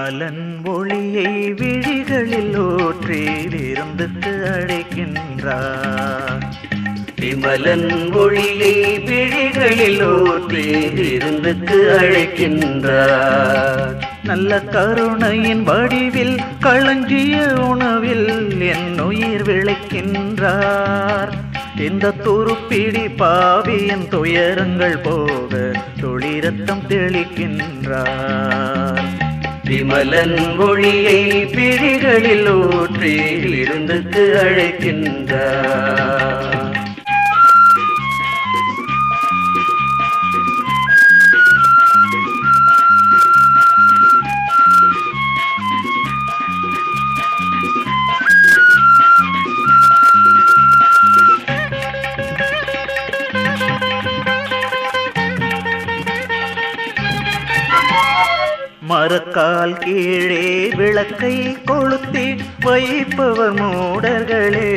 விமலன் ஒளியை விழிகளில் ஊற்றி விருந்துக்கு அழைக்கின்றார். விமலன் ஒளியை விழிகளில் ஊற்றி விருந்துக்கு அழைக்கின்றார். நல்ல கருணையின் வடிவில் களஞ்சிய உணவில் என் உயிர் விளைக்கின்றார். இந்த துருப்பிடி பாவியின் துயரங்கள் போக துளிரத்தம் தெளிக்கின்றார். விமலன் ஒளியை விழிகளில் ஊற்றி விருந்துக்கு அழைக்கின்றார். மரக்கால் கீழே விளக்கை கொளுத்தி வைப்பவர் மூடர்களே.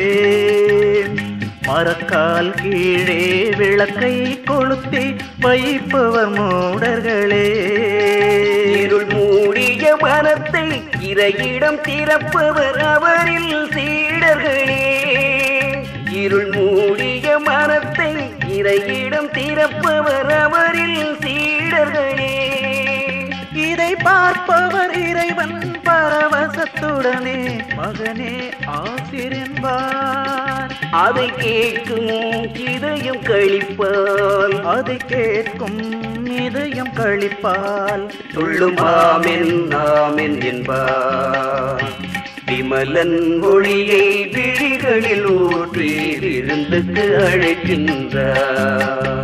மரக்கால் கீழே விளக்கை கொளுத்தி வைப்பவர் மூடர்களே. இருள் மூடிய மனத்தை இறையிடம் திறப்பவர் அவரில் சீடர்களே. இருள் மூடிய மனத்தை இறையிடம் திறப்பவர் அவரில் சீடர்களே. இதை பார்ப்பவர் இறைவன் பரவசத்துடனே மகனே ஆசிரியன்பார். அதை கேட்கும் இதயம் கழிப்பால், அதை கேட்கும் இதயம் கழிப்பால் துள்ளும் ஆமென் ஆமென் என்பார். விமலன் ஒளியை விழிகளில் ஊற்றி விருந்துக்கு அழைக்கின்றார்.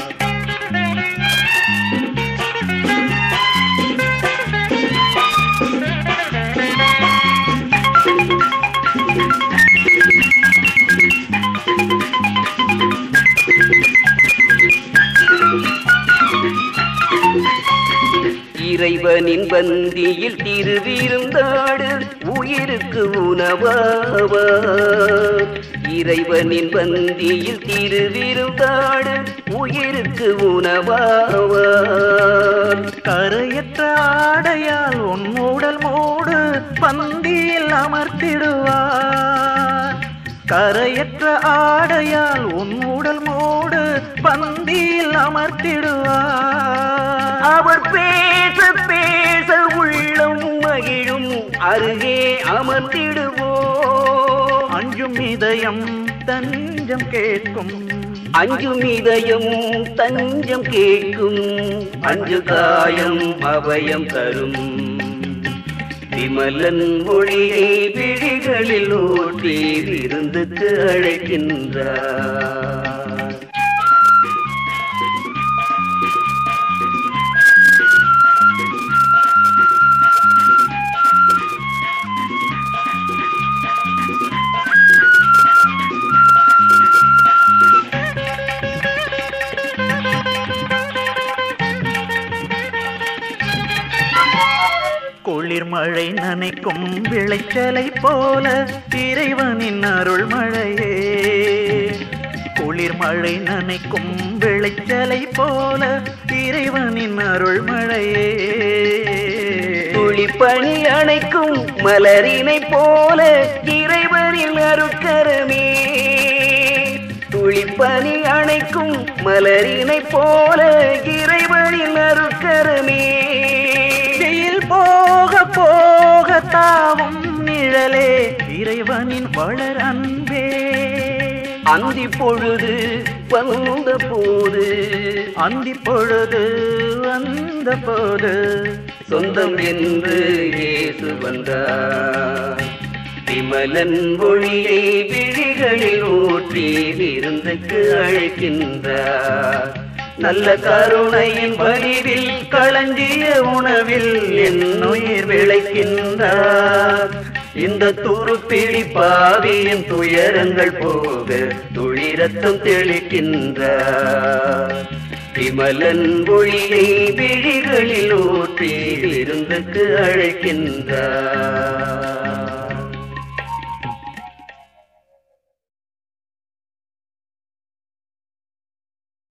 இறைவனின் பந்தியில் திருவிருந்தாடு உயிருக்கு உணவாவார். இறைவனின் பந்தியில் திருவிருந்தாடு உயிருக்கு உணவாவார். கரையற்ற ஆடையால் உன் உடல் மூடு பந்தியில் அமர்த்திடுவார். கரையற்ற ஆடையால் உன் உடல் மூடு பந்தியில் அமர்த்திடுவார். அவர் பேச பேச உள்ளம் மகிழும் அருகே அமர்ந்திடுவோம். அஞ்சும் இதயம் தஞ்சம் கேட்கும், அஞ்சும் இதயம் தஞ்சம் கேட்கும். அஞ்சு காயம் அபயம் தரும். விமலன் ஒளியை விழிகளில் ஊற்றி விருந்துக்கு அழைக்கின்றார். குளிர் மழை நனைக்கும் விளைச்சலை போல இறைவனின் அருள் மழையே. குளிர் மழை நனைக்கும் விளைச்சலை போல இறைவனின் அருள் மழையே. துளிப்பணி அணைக்கும் மலரினை போல இறைவனின் அருட்கரமே. துளிப்பணி அணைக்கும் மலரினை போல இறைவனின் அருட்கரமே. போக போக தாவும் நிழலே இறைவனின் வளர் அன்பே. அந்தி பொழுது வந்த போது, அந்தி பொழுது வந்த போது சொந்தம் என்று இயேசு வந்தார். விமலன் ஒளியை விழிகளில் ஊற்றி விருந்துக்கு அழைக்கின்றார். நல்ல கருணையின் வடிவில் களஞ்சிய உணவில் என் உயிர் விளைக்கின்றார். இந்த துருப்பிடி பாவியின் துயரங்கள் போக துளிரத்தம் தெளிக்கின்றார். விமலன் ஒளியை விழிகளில் ஊற்றி விருந்துக்கு அழைக்கின்றார்.